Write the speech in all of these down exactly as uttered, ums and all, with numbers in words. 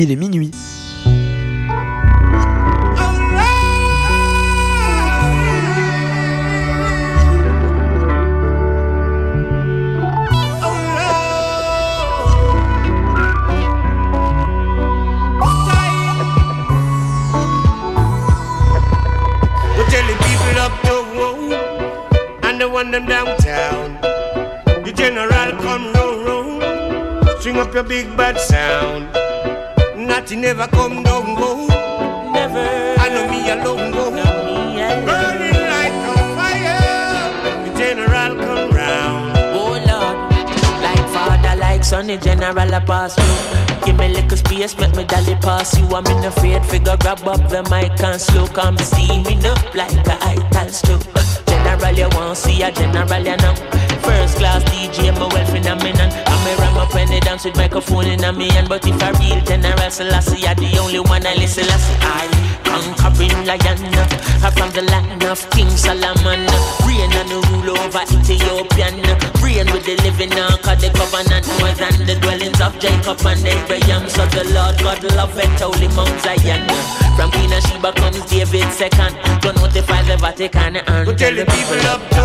Il est minuit. Them downtown, the general come round, round, string up your big bad sound. Nothing never come down, go. Never. I know me alone, go. Burning like a fire. The general come round. Oh Lord, like father, like son, the general a pass through. Give me little space, make me dolly pass you. I'm in afraid figure grab up the mic and slow. Come steaming up like a ital stroke. General, you won't see a general, you know. First class D J, my well phenomenon. I'm a ram up when they dance with microphone in a me hand. But if a real general, Selassie, you're the only one I listen, Selassie. I conquering lion, I'm from the land of King Solomon. Reign and rule over Ethiopian. Reign with the living now, cause the covenant more than the dwellings of Jacob and Abraham. So the Lord God love it, holy Mount Zion. From Queen of Sheba comes David second. Don't notify the Vatican and we'll tell the people up to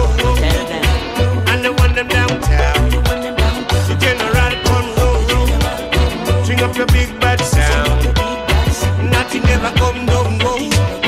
and the one them downtown. The general come round, round, string up your big bad sound. Nothing never come down, go.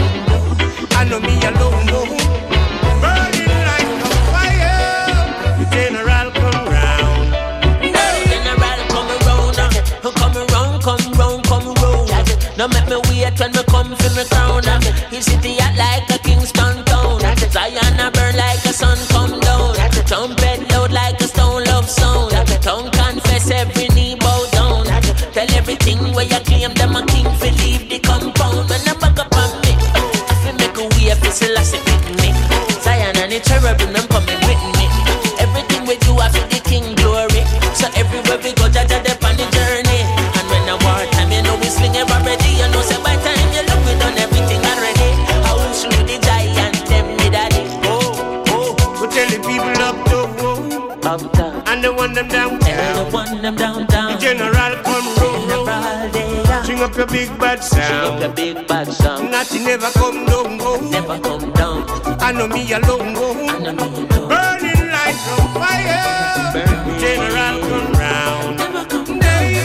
I know me alone, go. Burning like a fire. The general come round. General come around, come around, come round, come round. Now make me wait when me come for me crown. He city hot like a Kingston town. Zion a burn like a sun come down. Trumpet loud like a stone love sound. Tongue confess every knee bow down. Tell everything where you claim them a king for leave the compound. When I back up on me, if you make a way if it's a last with me. Zion and the cherubim them coming with me. Everything we do I feel the king glory. So everywhere we go, Jaja dep on the journey. And when the war time, you know we sling it already. You know say by time you look we done everything already. How slew the giant them me daddy. Oh, oh. We tell the people up to up top. And the one them downtown. And the one them downtown. The general come round. String up your big bad sound. String up your big bad sound. Nothing never come down, go. Never come down. I know me alone, go. I know me alone. Burning like a fire. Burning. General come round. Never come down.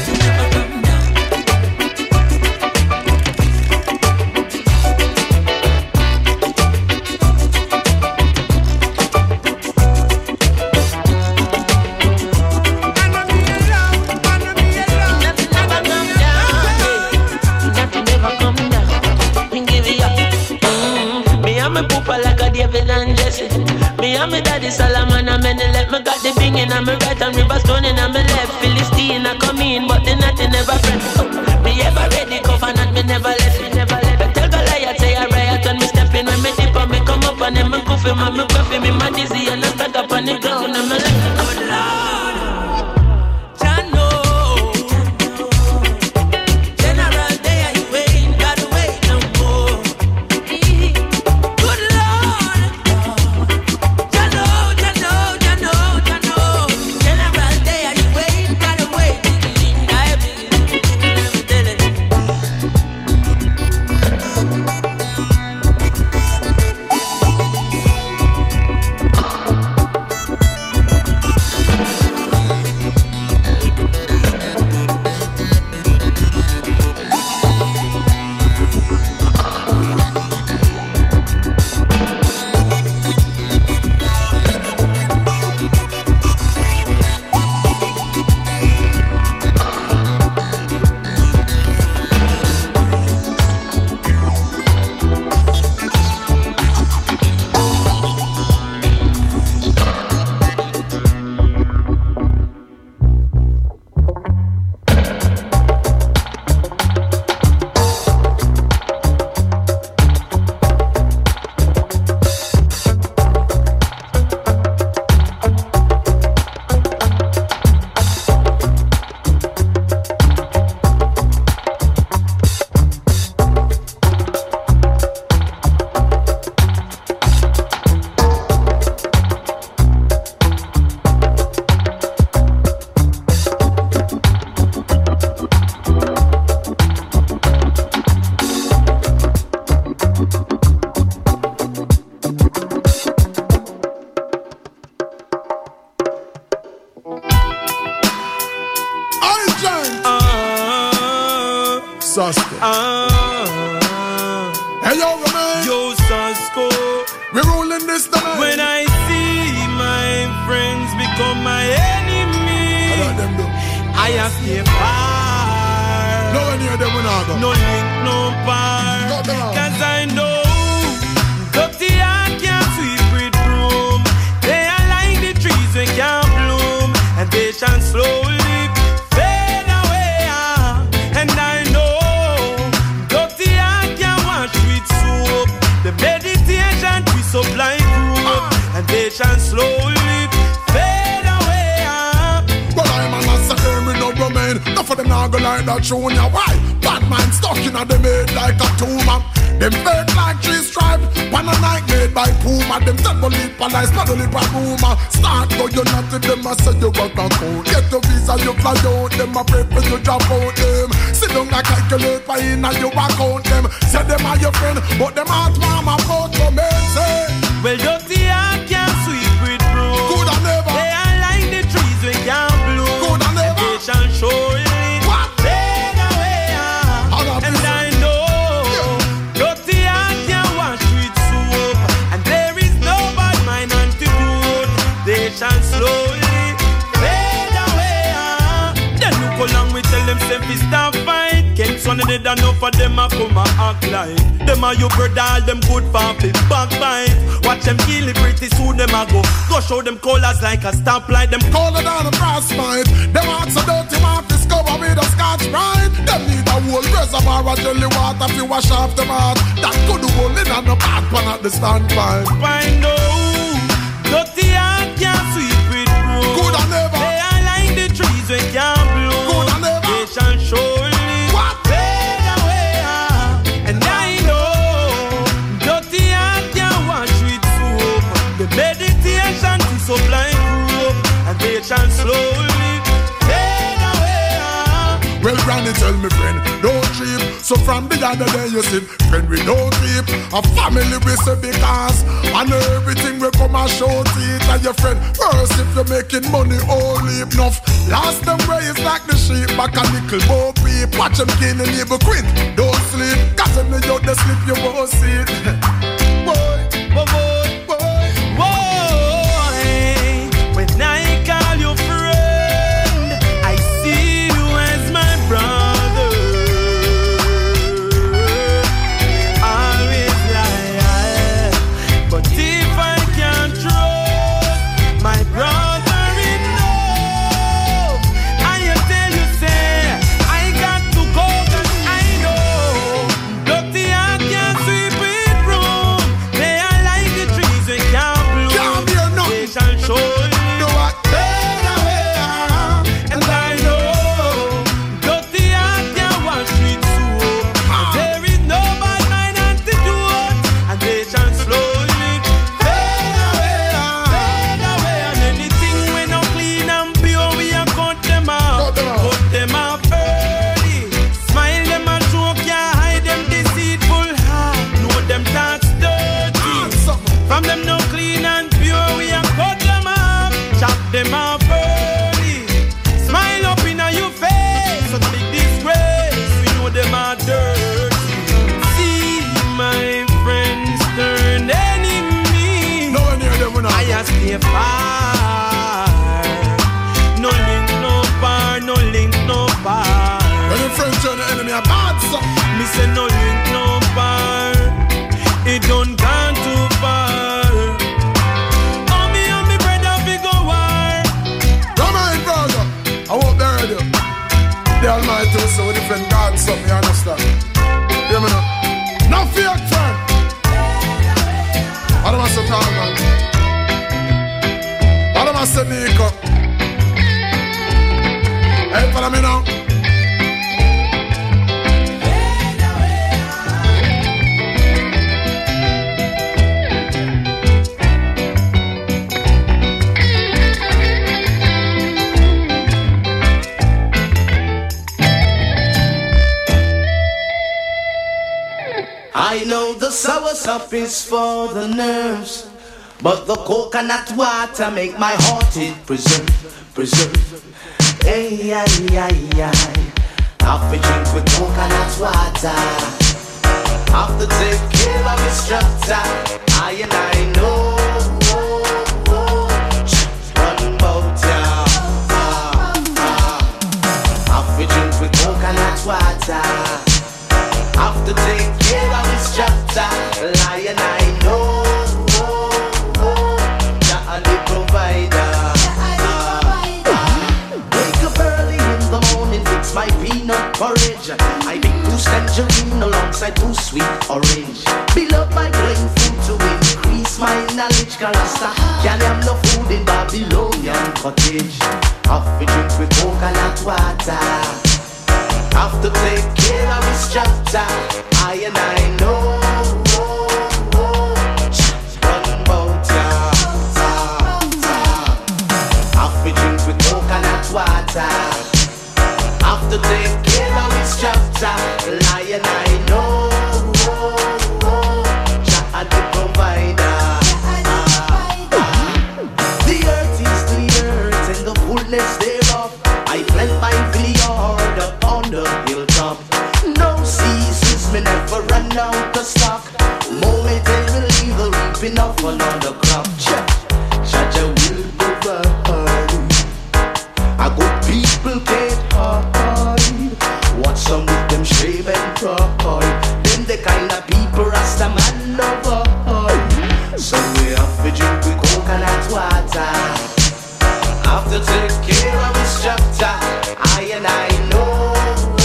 Me and me daddy Solomon and me let me got the bing in and me right and river stone in and me left Philistine I come in but the nothing never friend. Oh, me ever ready covenant me never left me never left. I tell Goliath say I riot when me step in when me dip and me come up and then me goof him and me gruff him in my dizzy and I stack up on the ground and me like good Lord. Sasko. Ah. Hey, yo, man. Yo, Sasko. We're rolling this down. When I see my friends become my enemy, I, them do. I have to far. No one near them when I go. No link, no bar. Cause I know dirty heart can't sweep with broom. They are like the trees we can't bloom, and they shall slowly fade away. And I know dirty heart can't wash with soap. The meditation twist up like rope, and they shall slowly fade away. But I'm an answer, me no remain. Enough of them now go like that show ya. Why? Bad mind stuck in a them head like a tumor. Them fake like tree stripe, pan a night made by Puma. Them temple lip and ice, paddle lip and rumor. Start go you not to them, I say you got a code. Get the visa, you fly out them, I pray for you drop out them. Sit down like calculate for in and you account them. Say them are your friend, but them heart mama about your men say. Well, dirty heart can't sweep with broom. Good and never. They are like the trees we can't bloom. Good and never. They shall surely fade away. And I know dirty heart can't wash with soap, and there is no bad mind antidote. They shall slowly fade away. Then look how long we tell them say we stop fight. Can't son of dead enough for them a come a act like them a you brother, all them good for big backbite. Watch them kill it pretty soon them a go. Go show them colors like a stoplight. Them color down a frostbite. Them hearts so dirty, want to discover with a scotch bride. Them need a whole reservoir of jelly water to wash off them heart. That could hold in on the back pan at the standpipe. Find out dirty heart can't sweep with broom. Good and never. They are like the trees we can't bloom. Good and never. They shall surely fade away. And I know dirty heart can't wash with soap. The meditation to supply hope, and they shall slowly fade away. Well, Granny tell me friend, don't trip. So from the other day you said, friend we don't trip. A family we say because and everything we come and show to it and your friend. First if you're making money, only enough. Last them way is like the sheep, back a nickel more peep. Watch them killing neighbor quick. Don't sleep, cause when you out the sleep you won't see it. Boy, boy, boy, boy, boy. When I call you friend, I see you as my brother. Always lie, but if I can't trust my brother enough, I tell you say I got to go 'cause I know dirty heart can't sweep it broom. They are like the trees we can't bloom. They shall surely fade away. And I know dirty heart can't wash with soap. There is no bad mind antidote, and they shall slowly fade away, fade away. And anything we no clean and pure, we a cut them out, cut them out early. Smile them and joke, can't hide them deceitful heart. Know them thoughts dirty. From them no clean and pure, we a cut them up, chop them up early. Smile up in your face, so big disgrace. We know them are dirty. See my friends turn enemy. no one near them when I I a stay far. No link, no bar, no link, no bar. when your friend turn the enemy a bad son. Me say no link, no bar. It don't gone too far. Oh me and me brother we go war. Come on brother, I won't bury you. The Almighty will say with different God something, you understand? Hear me now? No fear friend. What am I say talk man? What am I say Nico? Hey follow me now. I know the sour stuff is for the nerves, but the coconut water make my heart it preserve, preserve. Hey, ay, ay, ay. Have to drink with coconut water. Have to take care of instructor. I and I know. Run bout ya. Ah, ah. Have to drink with coconut water. Have to take care of instructor. Lion I know. Jah the provider. Wake up early in the morning, fix my peanut porridge. I bake two tangerine alongside two sweet orange. Build up my brain food to increase my knowledge. Karasta can't have no food in Babylonian cottage. Have to drink with coconut water. Have to take care of his chapter. I and I know. Run bout ya. Have to drink with coconut water. Have to take care of his chapter. Lion I know. Jah the provider. The earth is the earth and the fullness thereof. I plant my vineyard upon the hilltop. No seasons me never run out of stock. Momentarily the reaping of another crop. Jah will provide. A good people can't hide. Watch some with them shame and pride. Them the kind of people Rasta man avoid. So we have to drink with coconut water. Have to take care of his chapter. I and I know.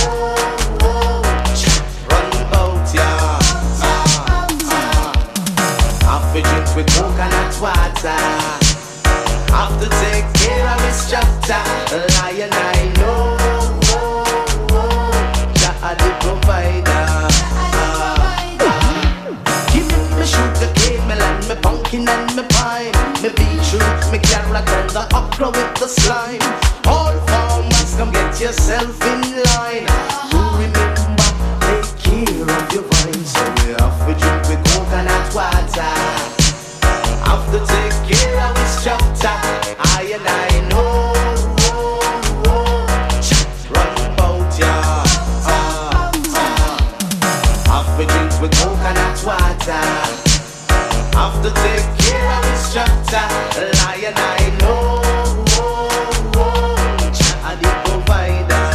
Run bout ya. Ah, ah. Have to drink with coconut water. Have to take care of his chapter. Lion I know. Jah the provider. Ah, ah. Give me my sugar cane, me land, me pumpkin and me pine. Me beetroot, me carrot and the okra with the slime. All farmers come get yourself in line. Do remember, take care of your vine. So we have to drink with coconut water. Have to take care of his chapter. I and I know. Run bout ya. Ah, ah. Have to drink with coconut water. Have to take care of his chapter. Lion I know. Jah the provider.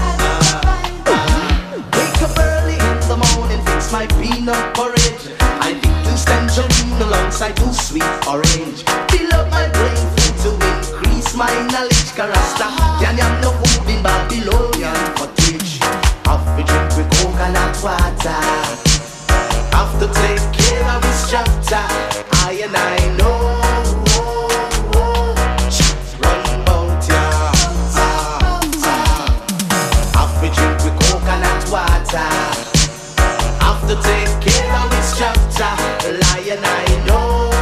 Wake up early in the morning, fix my peanut porridge. I pick two tangerine alongside two sweet orange. Fill up my brain food to increase my knowledge. Karasta can't have no food in Babylonian cottage. Have to drink with coconut water. Have to take care of his chapter. I and I know. Run bout ya. Ah, ah. Have to drink with coconut water. Have to take care of his chapter. Lion I know.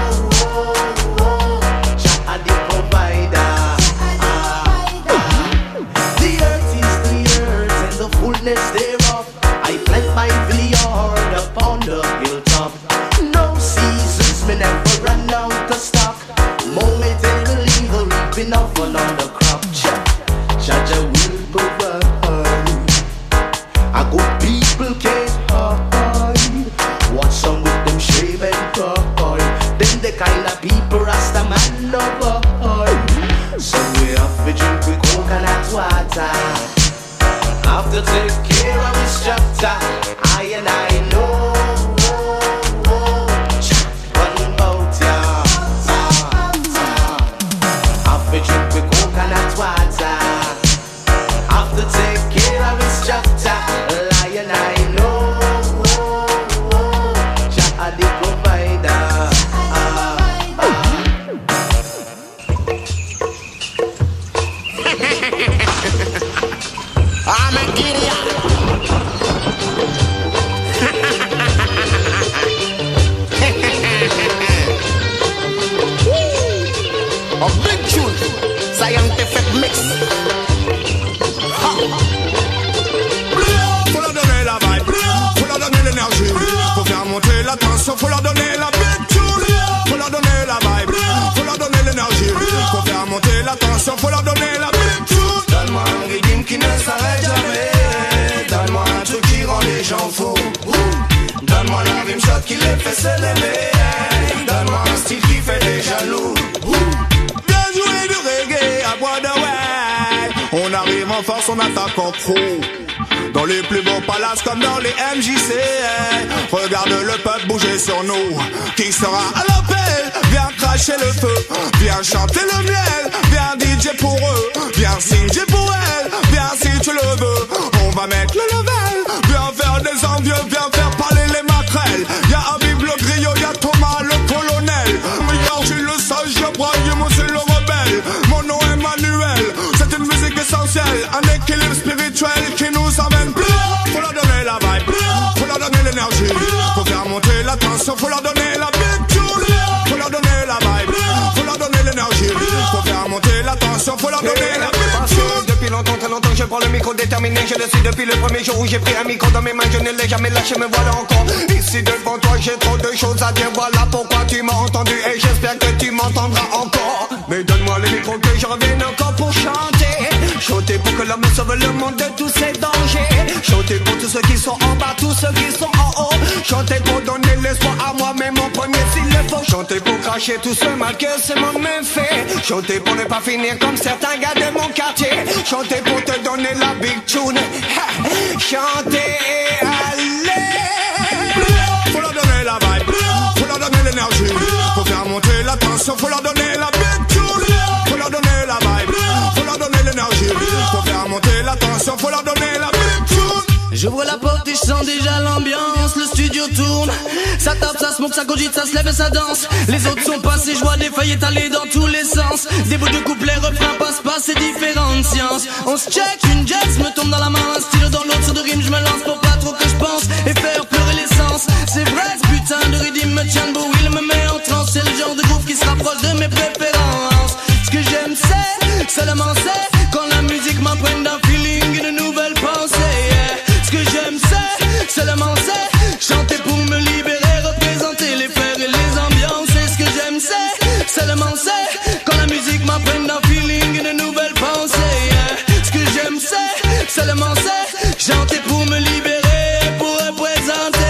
Jah the provider. Ah, ah. The earth is the earth and the fullness thereof. I plant my vineyard upon the hilltop. No seasons me never run out of stock. Momentarily the reaping of another crop. Jah will provide. A good people can't hide. Watch some with them shame and pride. Them the kind of people Rasta man avoid. So we have to drink with coconut water. Have to take care of his chapter. I and I know. Run bout ya. Ah, ah. Have to drink with coconut water. Have to take care of his chapter. Lion I know. Jah the provider. Ah, ah. I'm a Gideon. qui les fait se lever. Donne-moi un style qui fait des jaloux. Bien joué du reggae à Broadway. On arrive en force, on attaque en pro. Dans les plus beaux palaces comme dans les M J C. Regarde le peuple bouger sur nous. Qui sera à l'appel? Viens cracher le feu. Viens chanter le miel. Viens D J pour eux. Viens signer pour elle. Viens si tu le veux. On va mettre le level. Viens faire des envieux. Viens faire parler les maquerelles. Y'a Habib le griot. Y'a Thomas le colonel. Y'a Gilles le sage. Y'a Brahim aussi le rebelle. Mon nom est Manuel. C'est une musique essentielle. Un équilibre spirituel qui nous amène plus. Faut leur donner la vibe. Faut leur donner l'énergie. Faut faire monter la tension. Faut leur donner la big tune. Faut leur donner la vibe. Faut leur donner l'énergie. Faut faire monter la tension. Faut leur donner la big tune. Depuis longtemps, très longtemps, je prends le micro déterminé. Je le suis depuis le premier jour où j'ai pris un micro dans mes mains. Je ne l'ai jamais lâché, me voilà encore ici devant toi. J'ai trop de choses à dire. Voilà pourquoi tu m'as entendu et j'espère que tu m'entendras encore. Mais donne-moi le micro que je revienne encore pour chanter. Chanter pour que l'homme sauve le monde de tous ses dangers. Chanter pour tous ceux qui sont en bas, tous ceux qui sont en haut. Chanter pour donner l'espoir à moi-même en premier s'il le faut. Chanter pour cracher tout ce mal que ce monde me fait. Chanter pour ne pas finir comme certains gars de mon quartier. Chanter pour te donner la big tune. Ha! Chanter et aller. Faut leur donner la vibe. Faut leur donner l'énergie. Faut faire monter la tension. Faut leur donner la big tune. Faut leur donner la vibe. Faut leur donner l'énergie. Faut faire monter la tension. Faut leur donner la big tune. J'ouvre la porte et je sens déjà l'ambiance. Le studio tourne, ça tape, ça smoke, ça cogite, ça se lève et ça danse. Les autres sont passés, je vois des feuilles étalées dans tous les sens. Des bouts de couplets, refrains, passe-passe, c'est différentes sciences. On se check, une jazz me tombe dans la main, un stylo dans l'autre, sur de rime je me lance pour pas trop que je pense et faire pleurer l'essence. C'est vrai, ce putain de rythme me tient debout, il me met en transe. C'est le genre de groove qui se rapproche de mes préférences. Ce que j'aime c'est, seulement c'est quand la musique m'entraîne d'un feeling et de nouvelles pensées. Yeah. Ce que j'aime c'est, seulement c'est chanter pour me libérer, représenter les frères et les ambiances. Et ce que j'aime c'est, seulement c'est quand la musique m'apprenne d'un feeling et de nouvelles pensées. Yeah. Ce que j'aime c'est, seulement c'est chanter pour me libérer, pour représenter.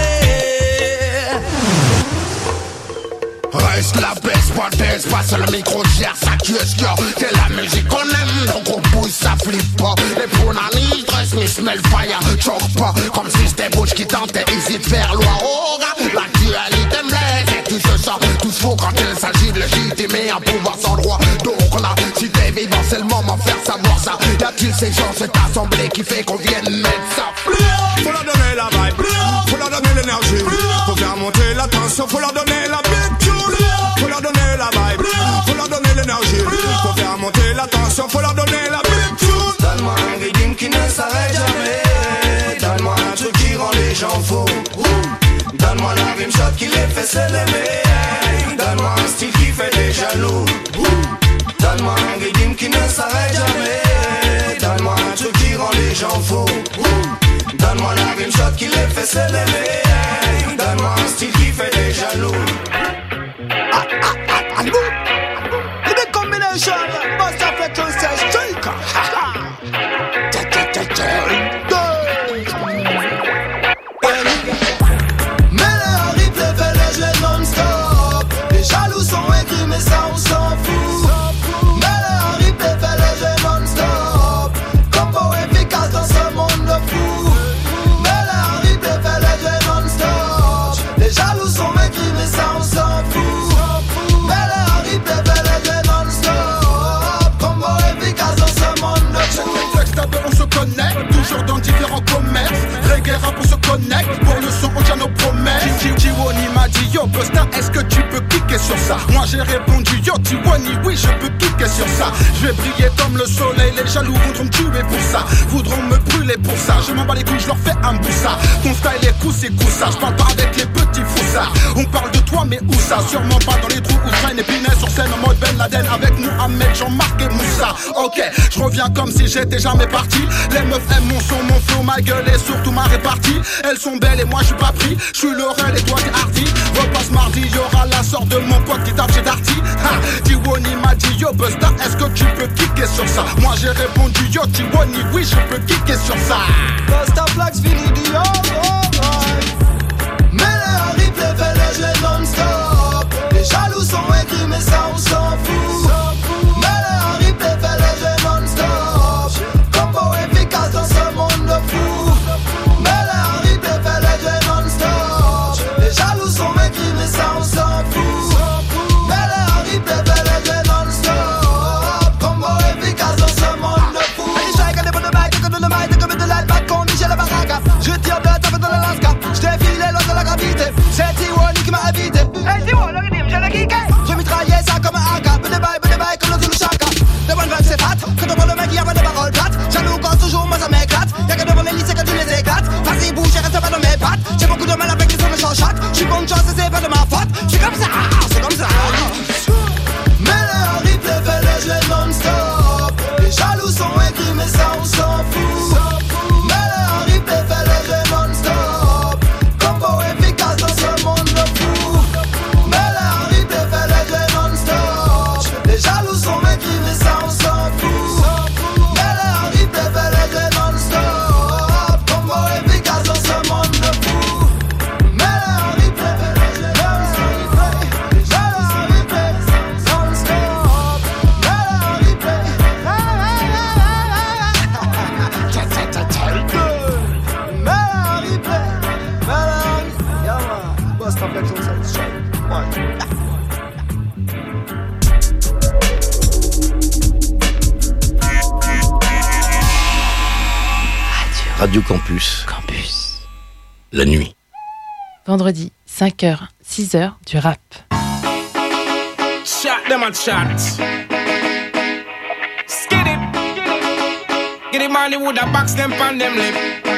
Reste la baisse, pas d'aise, passe le micro, gère ça qui est sûr. C'est la musique qu'on aime, donc on pousse, ça flippe pas. Les pronanis, dress me smell fire, choque pas. Comme si c'était bouche qui tentait, hésite faire loi au gars. L'actualité me blesse et tu te sens tous faux quand il s'agit de légitimer un pouvoir sans droit. Donc là, si t'es vivant, c'est le moment de faire savoir ça. Y a-t-il ces gens, cette assemblée qui fait qu'on vienne mettre ça? Faut leur donner la vibe, faut leur donner l'énergie. Faut faire monter la tension, faut leur donner la big tune. Faut leur donner la vibe, faut leur donner l'énergie. Faut faire monter la tension, faut leur donner la big tune. Donne-moi un rythme qui ne s'arrête jamais. Donne-moi un truc qui rend les gens fous. Donne-moi la rime shot qui les fait se lever. Donne-moi un style qui fait des jaloux. Donne-moi un rythme qui ne s'arrête jamais. Donne-moi un truc qui rend les gens fous. Donne-moi la rime shot qui les fait se lever. Donne-moi un style qui fait des jaloux. Ah, ah, ah, allez, The big combination, most African says Jamaica. Mais les replay fait les jeux non-stop. Les jaloux sont écrits mais ça on s'en fout. Mais les replay fait les jeux non-stop. Combo efficace dans ce monde de fou. Mais les replay fait les jeux non-stop. Les jaloux sont écrits mais ça on s'en fout. Mais les replay fait les jeux non-stop. Combo efficace dans ce monde de fou. on se connecte, toujours dans différents commerces. Reggae rap on se connecte, pour le son on tient nos promesses. Tiwoni m'a dit yo Busta, est-ce que tu peux cliquer sur ça? Moi j'ai répondu yo Tiwoni, oui je peux cliquer sur ça. Je vais briller comme le soleil, les jaloux voudront me tuer pour ça, voudront me brûler pour ça. Je m'en bats les couilles, je leur fais un boussa. Ton style est coup c'est coup ça, je parle pas avec les petits foussards. On parle de toi mais où ça? Sûrement pas dans les trous où traîne Épinay sur scène en mode Ben Laden avec Mohamed, Jean-Marc et Moussa. Ok, je reviens comme si j'étais jamais parti. Les meufs aiment mon son, mon flow, ma gueule et surtout ma répartie. Elles sont belles et moi je suis pas pris. Je suis l'oreille et toi t'es hardy. Repasse mardi, y'aura la sorte de mon pote qui tape chez Darty. Ha, Tiwoni m'a dit yo Busta, est-ce que tu peux kicker sur ça? Moi j'ai répondu yo Tiwoni, oui je peux kicker sur ça. Busta Flax fini du yo, oh, oh. Mais les replay fait de l'Alaska. J't'ai filé loin de la gravité. C'est T-One qui m'a invité. Hey T-One, le rythme, j'ai le kické. J'ai mitraillé ça comme un A K. Bede bye, bede bye, comme le Zulu Shaka. Le one vibe c'est fat. Quand on voit le mec, y'a pas de paroles plates. Jaloux quand toujours, moi ça m'éclate. Y'a que devant les lycées que tu les éclates. Vas-y, bouge, reste pas dans mes pattes. J'ai beaucoup de mal avec les sons de chanchac. J'suis bonne chance et c'est pas de ma faute. J'suis comme ça, c'est comme ça. Mais le replay fait les jeux non-stop. Les jaloux sont écrits mais ça on s'en fout. Mais le replay fait les jeux non-stop. Combo efficace dans ce monde de fou. Mais le replay fait les jeux non-stop. Les jaloux sont écrits mais ça on s'en fout. Mais le replay fait les jeux non-stop. Combo efficace dans ce monde de fou. Mais le replay fait les jeux non-stop. Les jaloux sont replay non-stop. Mais le replay. Radio Campus. Campus. La nuit. Vendredi, cinq heures, six heures, du rap. Shot them and shot. Skid it. Get it money with a box them pan them lip.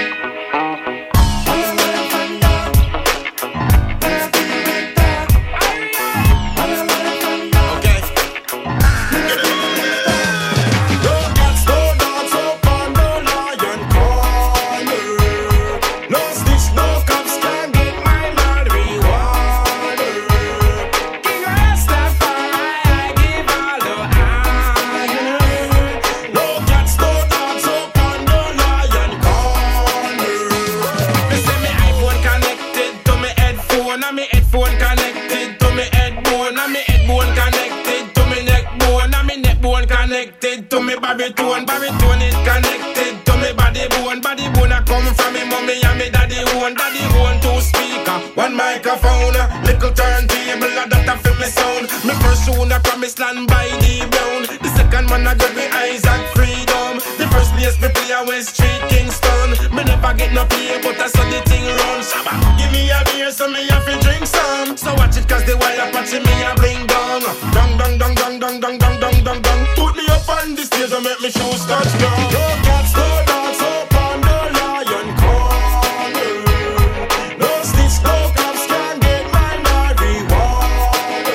To me baritone, baritone it connected to me body bone, body bone I come from me mommy and me daddy one, daddy one two speaker, one microphone, little turntable that I feel me sound. Me first tune I promise land by the brown. The second one I got me Isaac Freedom. The first place me play I West Street Kingston. Me never get no play but I saw the thing run. Shabba, give me a beer so me have to drink some. So watch it cause the wire patching me a bling down. Dong dong dong dong dong dong dong dong dong dong. Put me up on the stage and make me shoes touch down. No cats, no dogs up on the lion corner. No snitch, no cops can get my marijuana.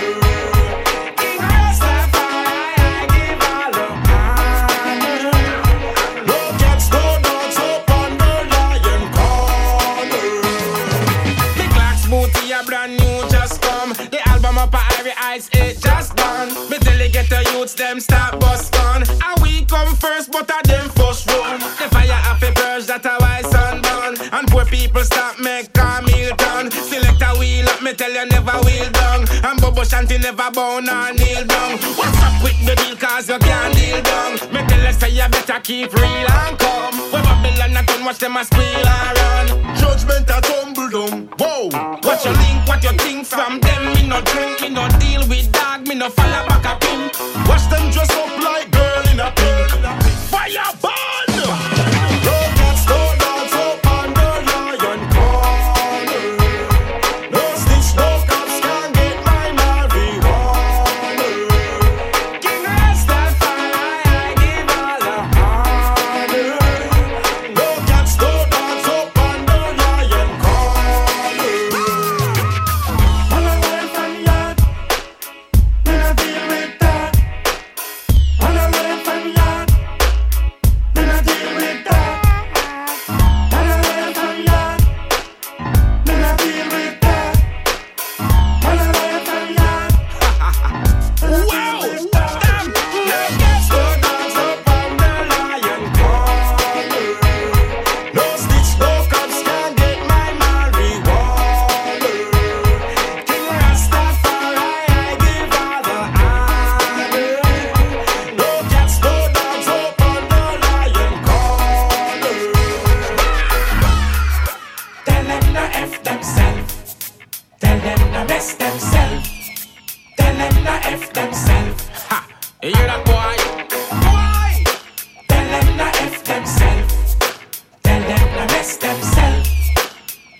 King Rastafari, I give all the honor. No cats, no dogs up on the lion corner. The clock's booty a brand new just come. The album up at Ivory Heights, it just done. Me tell you get the youths them start bust gun. And we come first but a them first run. The fire have a purge that a wise sundown. And poor people stop make a meal done. Select a wheel up, me tell you never wheel down. And Bobo Shanty never bound or kneel down. What's up with the deal cause you can't deal down. Me tell you say you better keep real and come. When Babylon a turn watch them a squeal and run. Judgment a tumble down. Whoa. What you link, what you think from them. Me no drink, me no deal with dog. Me no follow back a pimp. Watch them dress up like girl in a pink. Fire burn. No cats, no dogs up on the lion corner. No snitch, no cops can get my marijuana. King Rastafari, I give all the honor. No cats, no dogs up on the lion corner. When I learn from yard, when I deal with that. When I learn from yard, when I deal with that. When I learn from yard, when I deal with that. When I learn from yard. Wow! Damn! No cats, no dogs up on the lion corner. No snitch, no cops can get my marijuana. King Rastafari, I give all the honor. No cats, no dogs up on the lion corner. Tell them to F themselves. Tell them to mess themselves. Tell them to F themselves. Ha! You hear that boy? Boy! Tell them to F themselves. Tell them to mess themselves.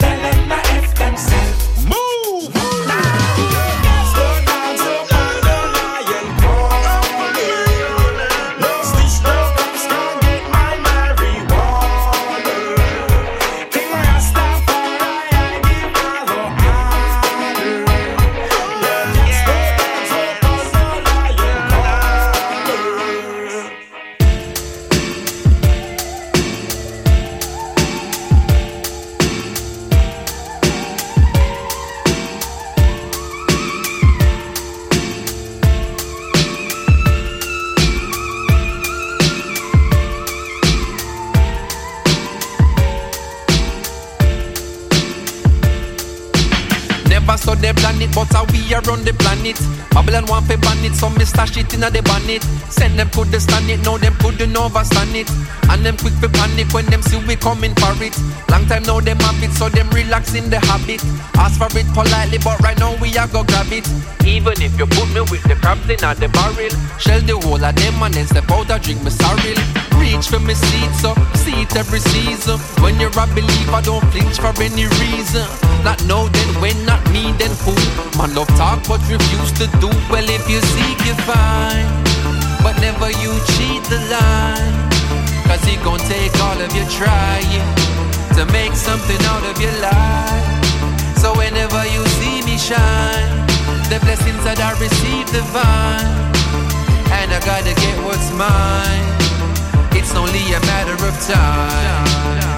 never saw the planet, but how we are on the planet. Babylon want to ban it, so me stash it in a the bonnet. Send them could stand it, now them couldn't overstand it. And them quick to panic when them see we coming for it. Long time now them have it, so them relax in the habit. Ask for it politely, but right now we are go grab it. Even if you put me with the crabs in the barrel, shell the whole of them and then step out and drink me sorrel. Reach for me seat, so see it every season. When you're a believer, don't flinch for any reason. Not now, then when, not me, then who? Man love talk but refuse to do. Well, if you seek, you find, but never you cheat the line. Cause he gon' take all of your trying to make something out of your life. So whenever you see me shine, the blessings that I receive divine, and I gotta get what's mine. It's only a matter of time.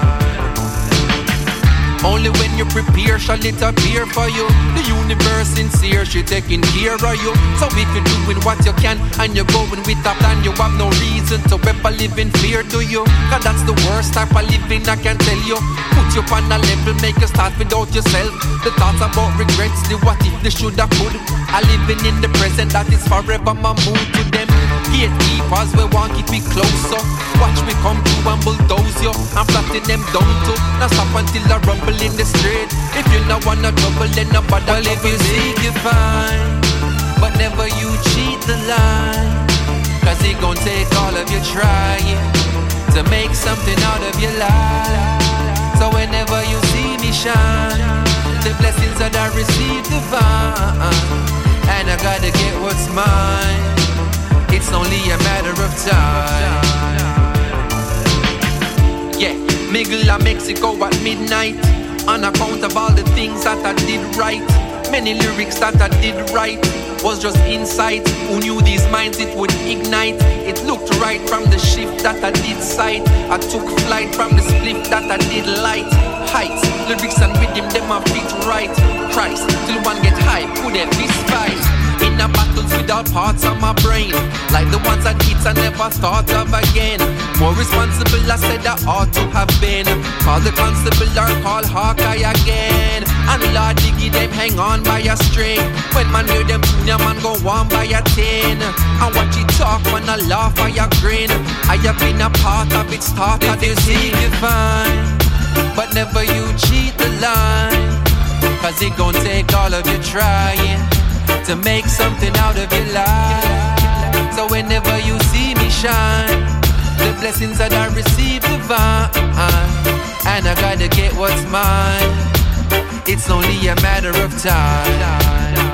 Only when you prepare shall it appear for you. The universe sincere, she taking care of you. So if you're doing what you can and you're going with a plan, you have no reason to ever live in fear, do you? Cause that's the worst type of living, I can tell you. Put you on a level, make you start without yourself. The thoughts about regrets, the what if, the shoulda, could. I living in the present, that is forever my mood to them. Gatekeepers, we want keep it closer. Watch me come through and bulldoze you. I'm flattening them down too. Now stop until I rumble in the street. If you not wanna trouble, then nobody. Well, if you seek, you find, but never you cheat the line. Cause he gon' take all of your trying to make something out of your life. So whenever you see me shine, the blessings that I receive divine, and I gotta get what's mine. It's only a matter of time. Yeah, Miguel and Mexico at midnight. On account of all the things that I did right. Many lyrics that I did right was just insight. Who knew these minds it would ignite? It looked right from the shift that I did sight. I took flight from the spliff that I did light. Heights, lyrics and rhythm, them are fit right. Christ, till one get high, put a fist fight. In a battles without parts of my brain, like the ones that kids I never thought of again. More responsible I said I ought to have been. Call the constable or call Hawkeye again. And Lord Diggy them hang on by a string. When man hear them junior man go on by a tin. And watch it talk when I laugh or you grin. I have been a part of it, start of this thing you find, but never you cheat the line. Cause it gon' take all of your trying to make something out of your life. So whenever you see me shine, the blessings that I receive divine, and I gotta get what's mine. It's only a matter of time.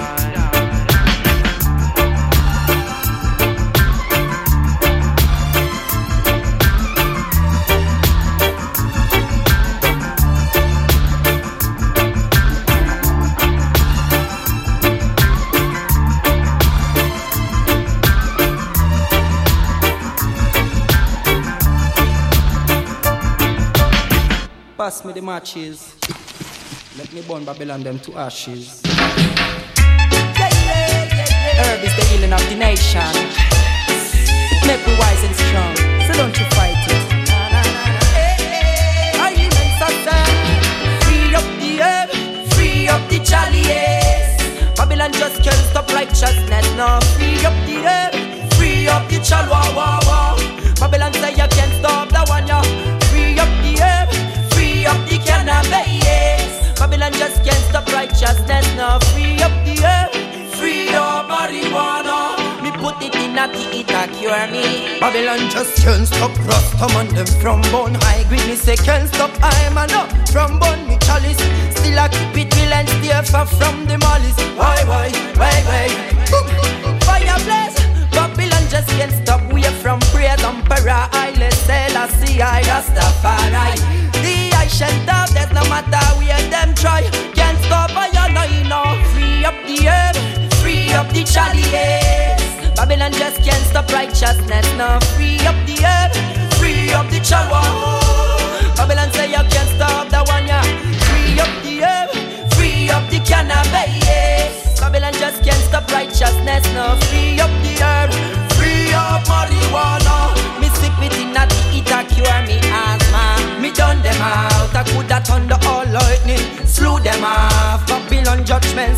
Pass me the matches. Let me burn Babylon them to ashes. Yeah, yeah, yeah, yeah. Herb is the healing of the nation. Make me wise and strong, so don't you fight it. Nah, nah, nah, nah. Hey, hey, I immense yourself. Free up the herb, free up the chalice. Babylon just can't stop righteousness. Now free up the herb, free up the chal. Wah, wah, wah. Babylon say you can't stop that one, yeah. Free up the herb, up the cannabis. Babylon just can't stop righteousness. Now free up the earth, free up marijuana. Me put it in a tea, it a cure me. Babylon just can't stop Rastaman them from bone. High green me say can't stop I'm a no from bone me chalice. Still I keep it real and stay far from the malice. Why, why, why, why? Fireplace. Babylon just can't stop we from praise emperor. I let's say I see I Rastafari. Ancient of death, no matter where them try, can't stop I and I know. Free up the earth, free up the chalice. Babylon just can't stop righteousness. Now free up the earth, free up the chalice. Babylon say you can't stop that one, yeah. Free up the earth, free up the cannabis. Babylon just can't stop righteousness. Now free up the earth, free up marijuana. Me sip it in a tea, it a cure me asthma. Me done them out, I coulda thunder all lightning, slew them off. Babylon judgment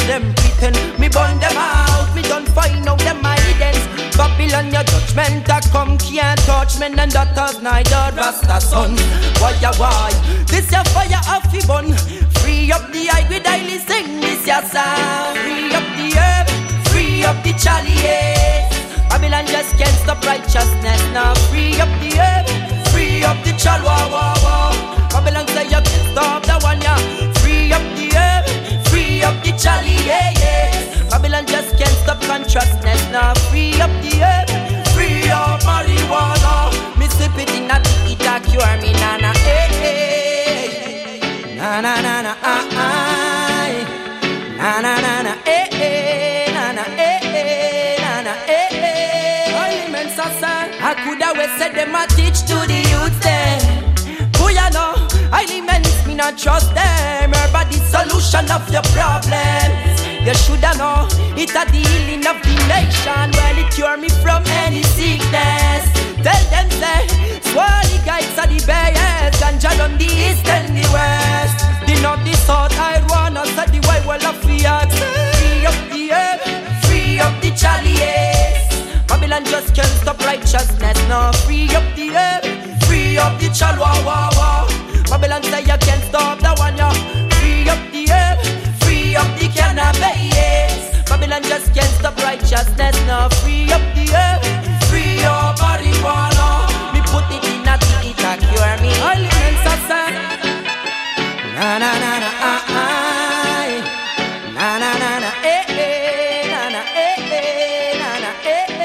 them pretend. Me burn them out, me don't find out them evidence. Babylon, your judgment that come can't touch men and daughters, neither Rasta sons. Why ya why? This your fire off the bun. Free up the eye with daily sing this your sound. Free up the herb, free up the chalice. Babylon just can't stop righteousness now. Free up the herb, free up the chalwa wa wa. Babylon say you can't stop the one ya. Free up the herb, free up the chalice. Yeah, yeah. Babylon just can't stop consciousness now. Free up the herb, free up marijuana. Me sip it in a tea, it a cure me na na eh eh. Na na na na ah ah. Na na na na eh eh. Na na eh eh. Na na eh eh. Elements are sad. I coulda we said them a teach to the youth then. Who ya know? Elements me not trust them. Everybody solution of your problems. You shoulda know it a the healing of the nation. Well, it cure me from any sickness. Tell them say, Swally guides are the best. And Jah on the east and the west. The north, the south, I wanna say the way well of the axe. Free up the earth, free up the chalice. Babylon just can't stop righteousness. No, free up the earth, free up the chalwa wa wa. Babylon say you can't stop that one, yo. Free up the earth, free up the cannabis. Babylon just can't stop righteousness. No, free up the earth, free up marijuana. Me put it in a tea, it a cure me. Elements are sad. Na na na na ah ah. Na na na na eh eh. Na na eh eh. Na na eh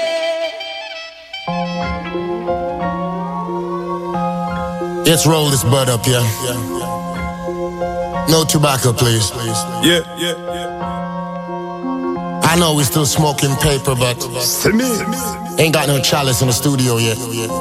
eh. Let's roll this bud up, yeah. No tobacco, please. Yeah, yeah, yeah. I know we still smoking paper, but ain't got no chalice in the studio yet.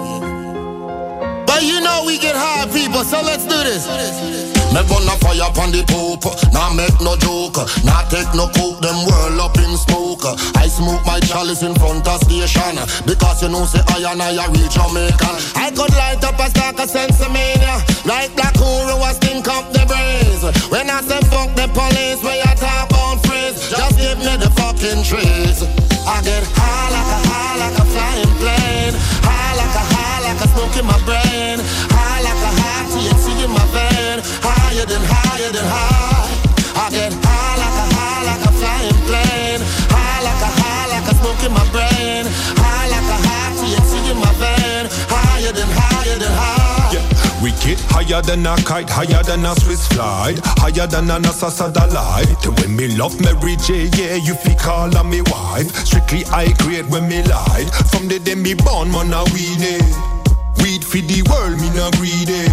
But you know we get high, people, so let's do this. Me burn a fire upon the poop, nah make no joke, nah take no coke, them whirl up in smoke. I smoke my chalice in front of station, because you know say I and I a real Jamaican. I could light up a stack of sensimania, like Black Huru was stink up the brains. When I say fuck the police, where you talk about freeze, just give me the fucking trees. I get high like a high like a flying plane, high like a high like a smoke in my brain, high like a high T N C in my vein, higher than higher than high. I get high like a high like a flying plane, high like a high like a smoke in my brain, high like a high T N C in my vein, higher than higher than high. Yeah. We get higher than a kite, higher than a Swiss flight, higher than a NASA satellite. When me love Mary J, yeah, you fi call her me wife. Strictly high grade when me lied. From the day me born, man, a weed it. Weed for the world, me not greedy.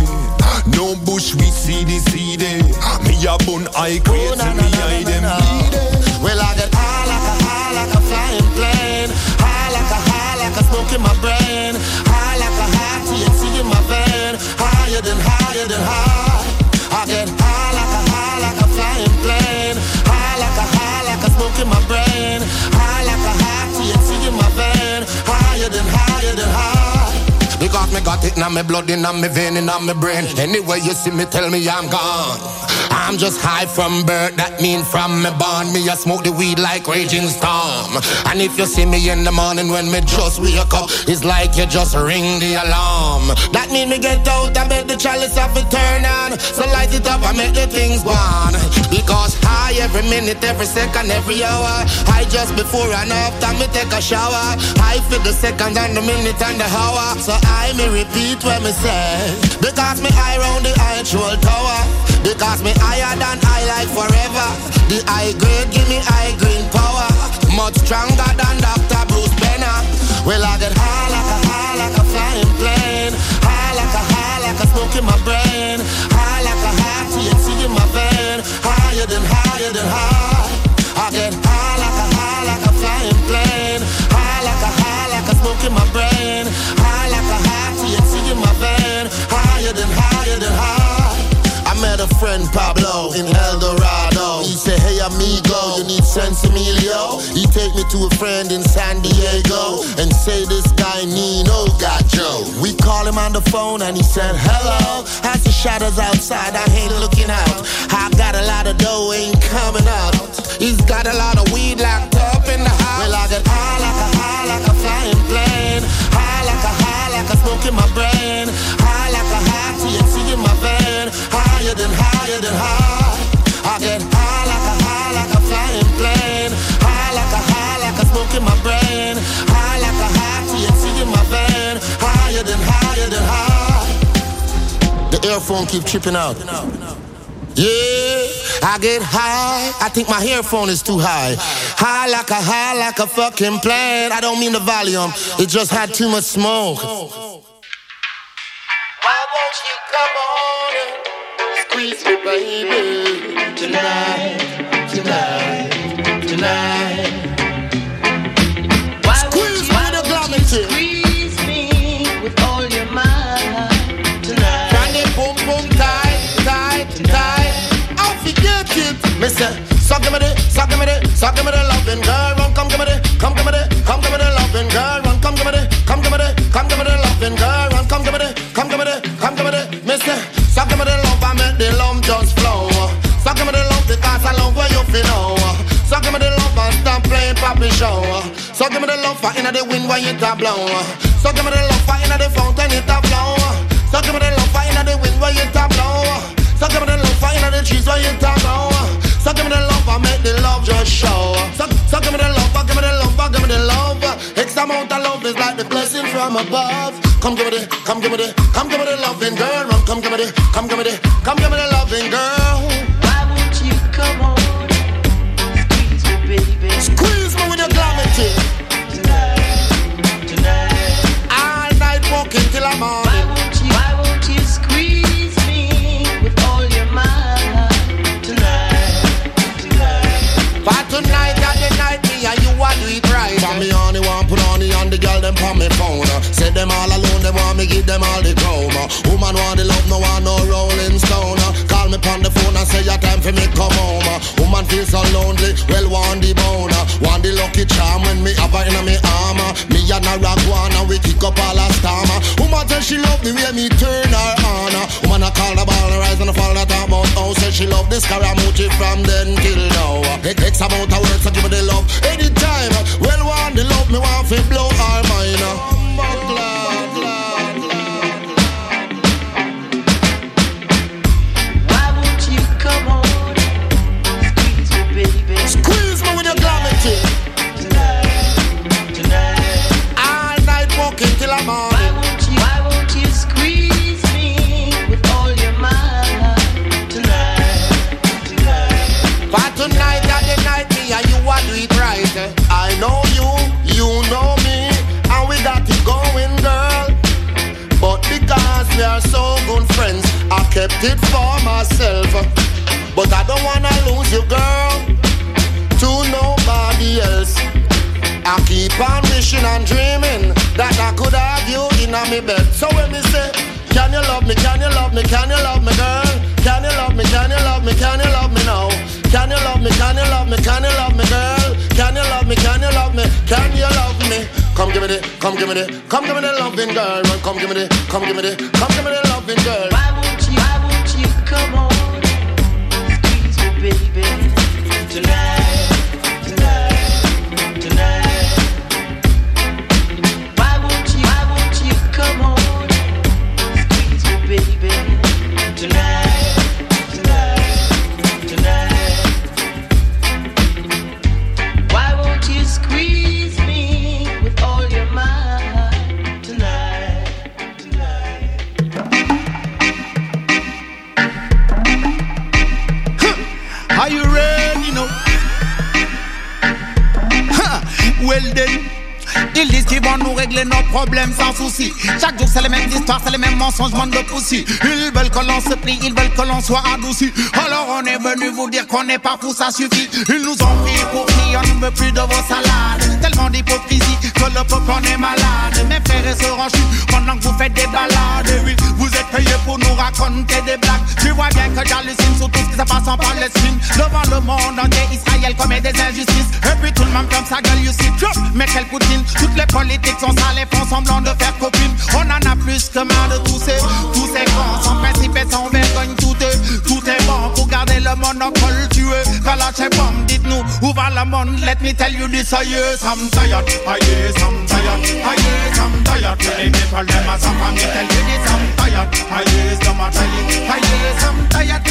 No bush, we see the seed. Me a bun high grade, so me hide them bleed. Well, I get high like a high like a flying plane, high like a high like a smoke in my brain, high like a high T N C in my vein, higher than higher than high. I get high like a high like a flying plane, high like a high like a smoke in my brain, high like a high T N C in my vein, higher than higher than high. Because me got it in my blood, in my vein, in my brain. Anyway you see me, tell me I'm gone. I'm just high from birth, that mean from me born. Me a smoke the weed like raging storm. And if you see me in the morning when me just wake up, it's like you just ring the alarm. That mean me get out and make the chalice have to turn on. So light it up and make the things go on. Because high every minute, every second, every hour. High just before and after me take a shower. High for the second and the minute and the hour. So I me repeat what me say. Because me high round the actual tower. Because me higher than I like forever. The high grade give me high green power. Much stronger than Doctor Bruce Banner. Well, I get high like a high like a flying plane, high like a high like a smoke in my brain, high like a high T N C in my vein, higher than higher than high. I get high like a high like a flying plane, high like a high like a smoke in my brain, high like a high T N C in my vein, higher than higher than high. I met a friend Pablo in El Dorado. He said, hey amigo, you need sense Emilio. He take me to a friend in San Diego and say this guy Nino got Joe. We call him on the phone and he said, hello. As the shadows outside, I ain't looking out. I got a lot of dough, ain't coming out. higher than higher than high. I get high like a high like a flying plane. High like a high like a smoke in my brain. High like a high T H C in my vein. Higher than higher than high. The earphone keep tripping out. Yeah, I get high. I think my earphone is too high. High like a high like a fucking plane. I don't mean the volume. It just had too much smoke. Why won't you come on and squeeze me, baby? Tonight, tonight, tonight. Why squeeze me with a glamour squeeze me with all your mind tonight. Can you boom boom tight, tight, tight? I'll forget it. Mister, so give me the, so give me the, so give me the loving girl. Run, come give me the, come give me the, come give me the loving girl. Run, come give me the, come give me the, come give me the loving girl. Run, come give me the, come give me the, come give me the. Mister, so give me the love, I make the love just flow. So give me the love because I love where you feel now. So give me the love and stop playing poppy show. So give me the love for inna the wind when it a blow. So give me the love for inna the fountain it a flow. So give me the love for inna the wind when it a blow. So give me the love for inna the trees when it a grow. So give me the love and make the love just show. So, so give me the love, give me the love, give me the love. X amount of love is like the blessing from above. Come give me the, come give me the, come give me the loving girl. Run, come give me the, come give me the, come give me the loving girl. Why won't you come on? Squeeze me, baby. Squeeze me with your gravity. Tonight, tonight. All night walking till I'm on. Why won't you, why won't you squeeze me with all your mind? Tonight, tonight. For tonight and the night, me and you want do it right. For me on the one, put on the on the girl, them on me phone. Say them all alone, they want me give them all the chroma. Woman want the love, no one no rolling stone. Call me on the phone and say your time for me come home. Woman feel so lonely, well want the bone. Want the lucky charm when me have her in me armor. Me and a rock one and we kick up all a stormer. Woman tell she love the way me turn her on. Woman I call the ball and rise and fall that talk about how. Say she love this Scaramucci from then till now. It takes about a word so give me the love anytime. Well want the love me want to blow her mind. Why won't you come on? Squeeze me, baby. Squeeze me with your gravity. Tonight, tonight. All night walking till I'm on. Why won't you, why won't you squeeze me with all your mind? Tonight, tonight. For tonight and the night, me and you want do it right. I know you, you know me, and we got it going, girl. But because we are so good friends, I kept it for myself. But I don't wanna lose you, girl, to nobody else. I keep on wishing and dreaming that I could have you in a me bed. So when me say, can you love me, can you love me, can you love me, girl? Can you love me, can you love me, can you love me now? Can you love me, can you love me, can you love me, girl? Can you love me, can you love me, can you love me? Come give me the, come give me the, come give me the loving girl. Come give me the, come give me the, come give me the loving girl. Why won't you, why won't you come on? Squeeze me, baby. Tonight, tonight, tonight. Why won't you, why won't you come on? Squeeze me, baby. Tonight, tonight, tonight. Why won't you squeeze me with all your mind tonight, tonight? Are you ready now? Well then. Ils disent qu'ils vont nous régler nos problèmes sans souci. Chaque jour c'est les mêmes histoires, c'est les mêmes mensonges, monde de poussi. Ils veulent que l'on se plie, ils veulent que l'on soit adouci. Alors on est venu vous dire qu'on n'est pas fou, ça suffit. Ils nous ont pris pour qui, on ne veut plus de vos salades. Tellement d'hypocrisie que le peuple en est malade. Mes frères et sœurs en chute, pendant que vous faites des balades. Et oui, vous êtes payés pour nous raconter des blagues. Tu vois bien que j'hallucine sur tout ce qui se passe en Palestine. Devant le monde entier, Israël commet des injustices. Et puis tout le monde ferme sa gueule, you see, mais quelle poutine. Toutes les politiques sont sales et font semblant de faire copine. On en a plus que marre de tous ces, tous ces cons. Sans principe et sans vergogne, tout est, tout est bon. Pour garder le monopole, tu es Kalash et bombe. Dites-nous, où va le monde? Let me tell you this, I yes, I'm tired. I yes, I'm tired. I yes, I'm tired. Les people, them as a family, tell you this, I'm tired. I yes, don't matter you. I yes, I'm tired.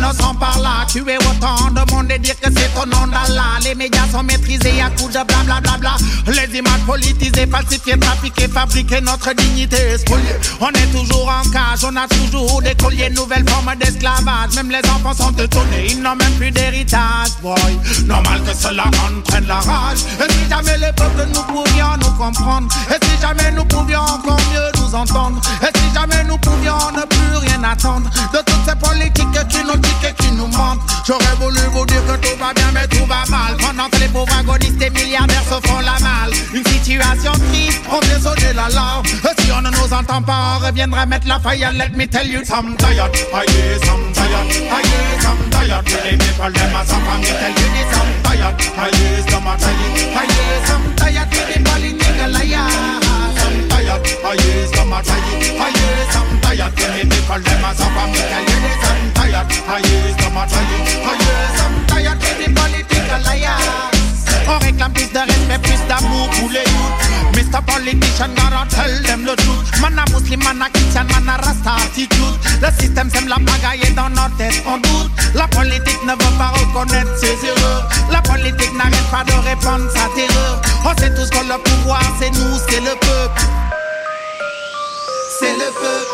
innocents par là. Tuer autant de monde et dire que c'est au nom d'Allah. Les médias sont maîtrisés à coups de blablabla. Les images politisées, falsifiées, trafiquées, fabriquées, notre dignité spoliée. On est toujours en cage, on a toujours des colliers, nouvelles formes d'esclavage. Même les enfants sont étonnés, ils n'ont même plus d'héritage. Boy, normal que cela entraîne la rage. Et si jamais les peuples nous pouvions nous comprendre, et si jamais nous pouvions encore mieux nous entendre, et si jamais nous pouvions ne plus rien attendre de toutes ces politiques qui nous tiquent et qui nous mentent. J'aurais voulu vous dire que tout va bien mais tout va mal, pendant que les pauvres agonistes et milliardaires se font la malle. Une situation triste, on vient sonner l'alarme. Et si on ne nous entend pas, on reviendra mettre la faille. Let me tell you some tired, I hear some tired, I hear some tired. Les people them as a me tell you this some tired, I hear some tired, I hear some tired. The political liar, some tired, I hear some tired, I hear some tired. Les people them as a me tell you this some tired, I hear some tired, I hear some tired. The political liar. On réclame plus de respect, plus d'amour pour les youths. Mister Politician, gotta tell them the truth. Man a Muslim, man a Christian, man a Rasta attitude. Le système sème la pagaille et dans notre tête on doute. La politique ne veut pas reconnaître ses erreurs. La politique n'arrête pas de répandre sa terreur. On sait tous que le pouvoir c'est nous, c'est le peuple. C'est le peuple.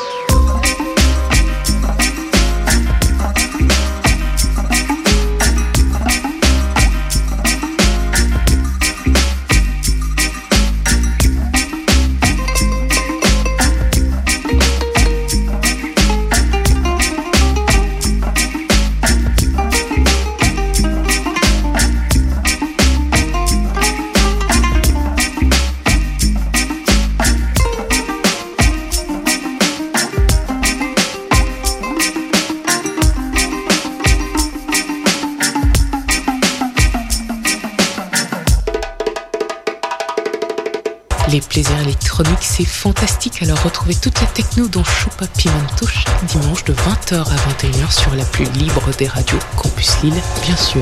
Les plaisirs électroniques, c'est fantastique. Alors retrouvez toute la techno dans Choupa Pimento chaque dimanche de vingt heures à vingt et une heures sur la plus libre des radios Campus Lille, bien sûr.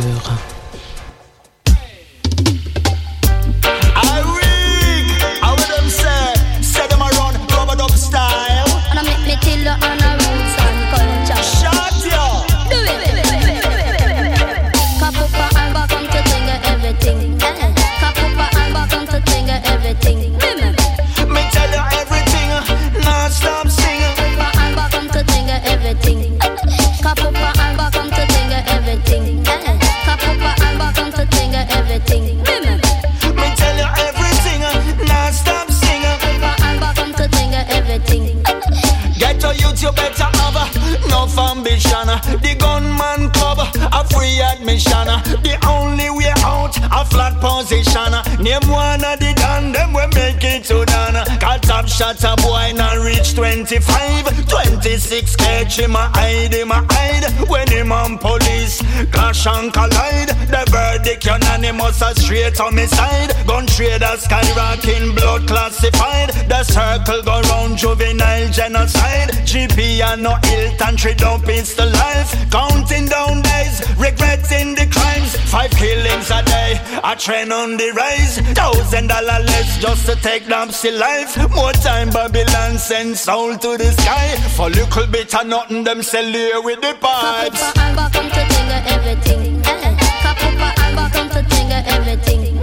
The gunman club, a free admission. The only way out, a flat position. Name one of the dan, them we make it to dan. Got top shot a boy now reach twenty-five, twenty-six catch him a hide, him a hide. When him on police clash and collide, the verdict unanimous a straight on me side. Gun trader skyrocketing, blood classified. The circle go round juvenile genocide. G P and no Hilton, three dump it's the life. Counting down days, regretting the crimes. Five killings a day, a trend on the rise. Thousand dollar less just to take Dempsey life. More time Babylon send soul to the sky. For little bit of nothing them sell here with the pipes. Kapupa Alba come to tinga everything. Kapupa Alba come to tinga everything.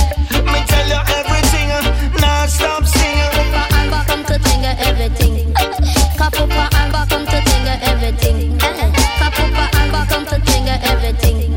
Me tell you everything, now stop singing. Kapupa Alba come to tinga everything. Kapupa Alba come to tinga everything. Kapupa Alba come to tinga everything.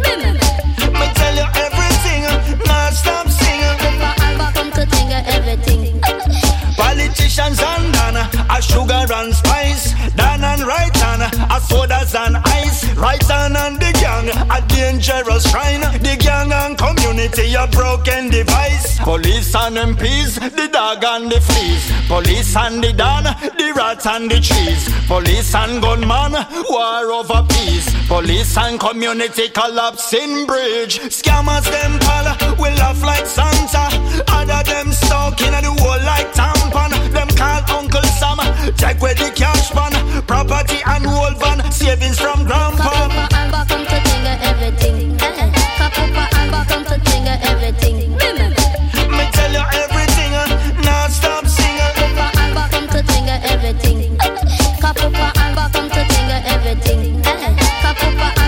Me tell you everything, now stop singing. Kapupa Alba come to tinga everything. Politicians and Dan, a sugar and spice. Dan and right hand, a sodas and ice. Right hand and the gang, a dangerous shrine. The gang and community, a broken device. Police and M Ps, the dog and the fleas. Police and the Dan, the rat and the trees. Police and gunman, war over peace. Police and community collapsing bridge. Scammers them pal, we laugh like Santa. Other them stuck in the wall like tampon. Them call Uncle Sam, take away the cash pan. Property and whole van, savings from grandpa. Kapupa Alba come to tinga everything. Kapupa Alba come to tinga everything. Me tell you everything, now stop singing. Kapupa Alba come to tinga everything. Kapupa Alba come to tinga everything. Kapupa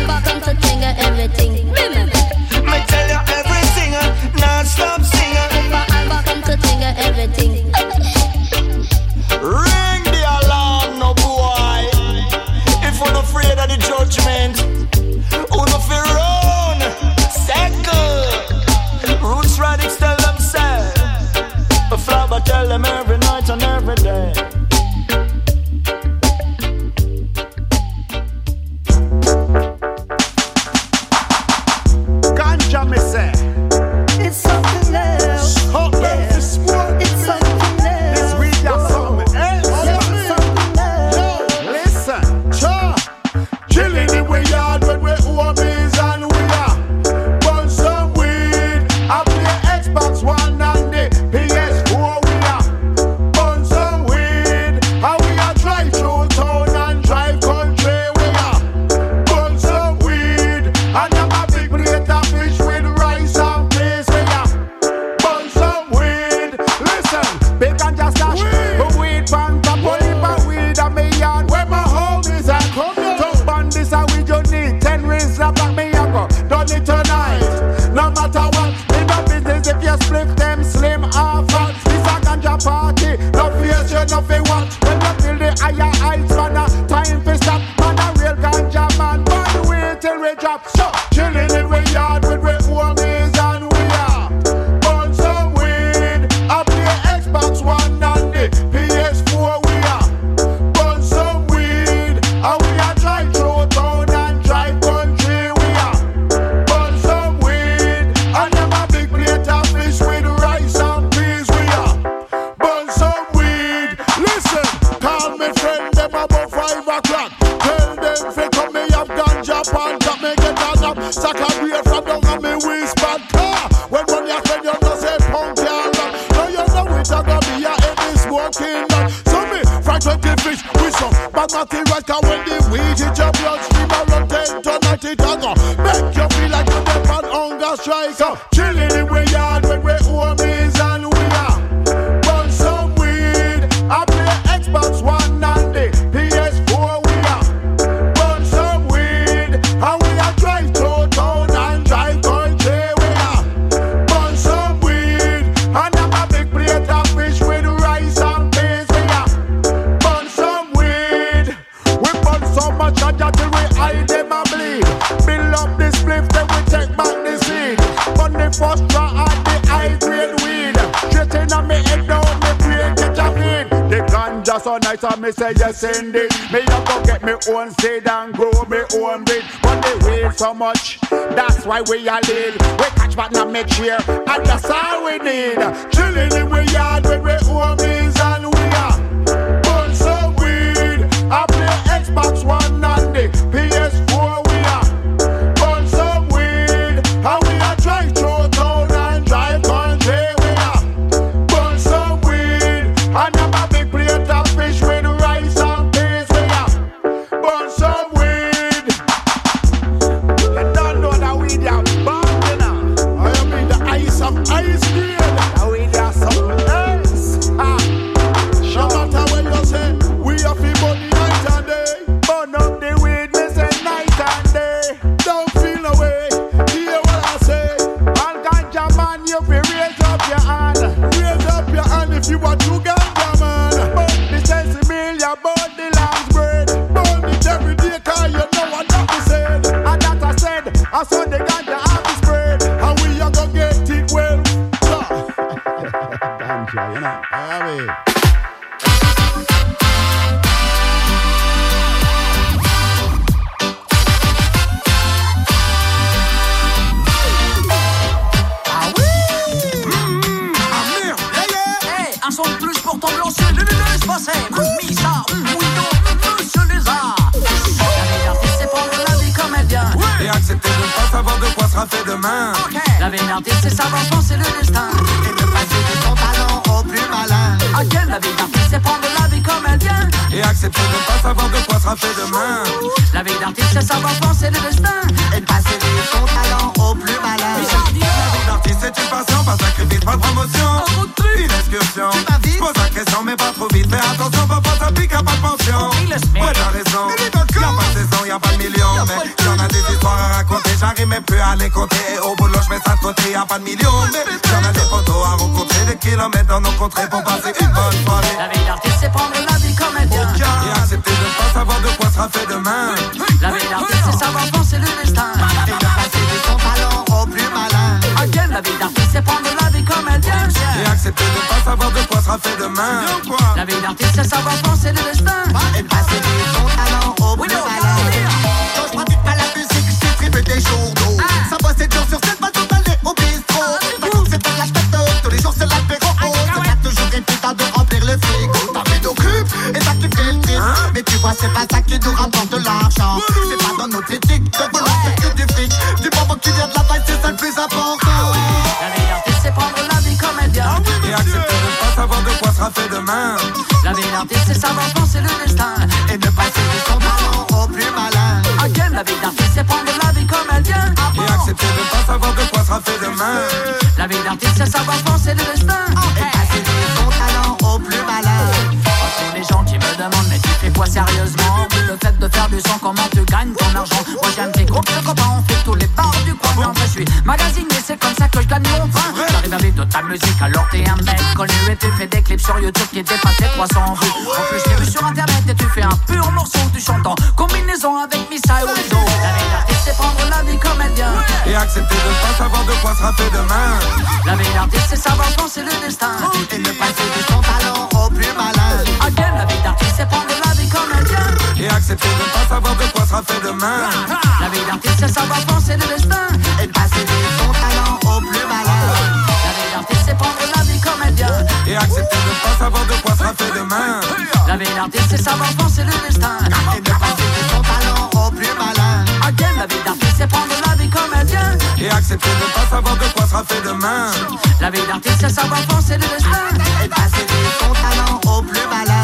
we drop. So, chilling in we yard with we homies and we are. Burn some weed. I play Xbox One and the P S four we are. Burn some weed. And we are drive through town and drive country we are. Burn some weed. And them a big plate of fish with rice and peas we are. Burn some weed. Listen, call me friend them about five o'clock. Tell them fi come me have ganja pan top. Me get a nap, sack a beer from down on me whisper car. When one ya friend you know say punk ya rock. Now you know it a go be a any smoking lot. So me fry twenty fish with some bad material. Cause when the weed hit your bloodstream around ten to ninety it a go make you feel like you dey on hunger strike. So chilling in we yard when we homies and we are. Burn some weed. I play Xbox One and the P S four we are. Burn some weed. And we are drive to town and drive country we are. Burn some weed. And I'm a big plate of fish with rice and peas we are. Burn some weed. We burn so much ganja till we hide them and bleed. Build up this spliff then we take back the seed. Burn the first straw and the high grade weed. Straight in on me head down me brain get a feed. The ganja so nice and me say yes indeed. Me a go get me own seed and grow me own breed. But they weed so much, that's why we a lead. We catch back and make sure, and that's all we need. Chilling in we yard with we homies and we are. Burn some weed. I play Xbox One and the P S four we are. Burn some weed. And we are drive through town and drive country we are. Burn some weed. And I'm a big plate of fish with rice and peas we are. Burn some weed. You don't know that weed ya bad, you know. I mean the ice of ice cream. That weed ya something else. Ah. No matter what you say, we have to burn the night and day. Burn up the weed, me say night and day. Don't feel no way, hear what I say. All ganja man, you fi raise up your hand. Raise up your hand if you want to ganja man. Burn the sensimilla, burn the lamb's bread. Burn it every day, cause you know what that is said. And that I said, I saw the ganja have the spread. And we are gonna get it well. Ganja, you know. I mean. Hey, un son de plus pour t'ambiancer, le le laisse passer. Misa, oui non, monsieur les arts. La vie d'artiste, c'est prendre la vie comme elle vient. Et accepter de ne pas savoir de quoi sera fait demain. Okay. La vie d'artiste, c'est savoir penser le destin. Et de passer de son talent au plus malin. Ok, la vie d'artiste, c'est prendre la vie comme elle vient. Et accepter de ne pas savoir de quoi sera fait demain. La vie d'artiste, c'est savoir penser le destin. Et de passer de son talent au plus malin. La vie d'artiste, c'est une passion, pas sacrifice, pas de promotion. Une excursion, pose la question mais pas trop vite. Fais attention, papa, ça pique, y'a pas de pension. Ouais, t'as raison, y'a pas de saison, y'a pas de million. Mais y'en a des histoires à raconter, j'arrive même plus à les compter. Et au boulot, j'mets ça de côté, y'a pas de millions. Mais y'en a des photos à rencontrer, des kilomètres dans nos contrées pour passer une bonne soirée. La vie d'artiste, c'est prendre la vie comme elle vient. Et accepter de ne pas savoir de quoi sera fait demain. La vie d'artiste, c'est savoir penser le destin. Et de passer de son talent au plus malin. Again, la vie d'artiste, c'est prendre la vie comme elle vient. Et accepter de ne pas savoir de quoi sera fait demain. La vie d'artiste, c'est savoir penser le destin. Et de passer de son talent au plus malin. Quand je pratique pas la musique, je distribue des journaux. Ça bosse sept jours sur sept, pas tout aller au bistrot. Pas comme c'est pas de la ch'pète, tous les jours c'est l'apéro. C'est pas toujours une putain de remplir le frigo. T'as vu nos cubes et ça qui fait le trip. Mais tu vois, c'est pas ça qui nous rapporte de l'argent. C'est pas dans notre éthique de vouloir faire que du fric. Du moment que tu viens de la taille, c'est ça le plus important. La vie d'artiste, c'est prendre la vie comme elle vient. Et accepter de ne pas savoir de quoi sera fait demain. La vie d'artiste, c'est savoir penser le destin. Et de passer de son talent au plus malin. Again, la vie d'artiste, c'est prendre la vie comme elle vient. Et accepter de ne pas savoir de quoi sera fait demain. La vie d'artiste, c'est savoir penser le destin. Et passer de son talent au plus malin. Tous les gens qui me demandent, mais tu fais quoi sérieusement? Oui, le fait de faire du son, comment tu gagnes ton argent? Moi j'ai un petit groupe de copains, on fait tous les bars du coin. Mais en vrai, je suis magasiné, c'est comme ça que je gagne mon pain. J'arrive avec de ta musique, alors t'es un mec connu. Et tu fais des clips sur YouTube qui dépassent les trois cents vues. En plus, je t'ai vu sur internet et tu fais un pur morceau. Tu chantes en combinaison avec Misa et Wizo. La vie d'artiste, c'est prendre accepter de ne pas savoir de quoi sera fait demain. La vie d'artiste, c'est savoir penser le destin et ne passer de son talent au plus malin. Again, la vie d'artiste, c'est prendre la vie comme elle vient et accepter de ne pas savoir de quoi sera fait demain. La vie d'artiste, c'est savoir penser le destin et passer de son talent au plus malin. La vie d'artiste, c'est prendre la vie comme elle vient et accepter de ne pas savoir de quoi sera fait demain. La vie d'artiste, c'est savoir penser le destin et ne passer de son talent au plus malin. Again, la vie d'artiste, c'est prendre la vie comme elle vient et accepter de ne pas savoir de quoi sera fait demain. La vie d'artiste, c'est savoir penser le destin et passer de son talent au plus malin.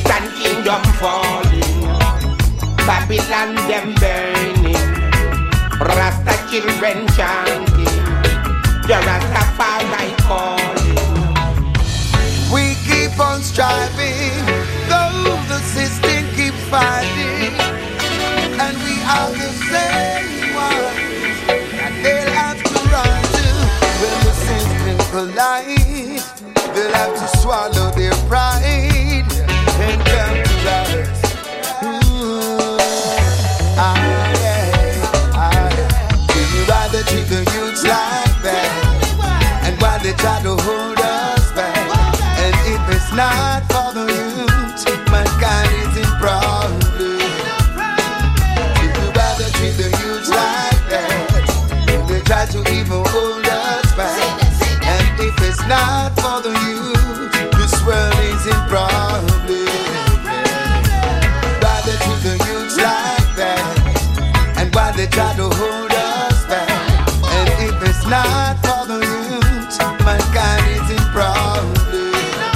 Babylon them burning. Rasta children chanting, the Rastafari calling. We keep on striving, though the system keep fighting, and we are the same ones that they'll have to run to. When the system collide, they'll have to swallow their pride and come to us. Ooh, ah, yeah, ah, yeah. Do you rather treat the youths like that? And why they try to hold us back? And if it's not for the youth, mankind is in problem. Do you rather treat the youths like that? And they try to even hold us back. And if it's not for the youth, this world is in problem. Rather treat the youths like that. And why they try to hold us back? And if it's not for the youth, mankind is in problem.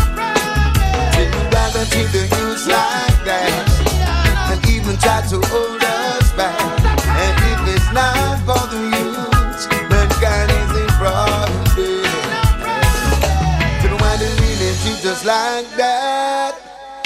Treat the youths like that, and even try to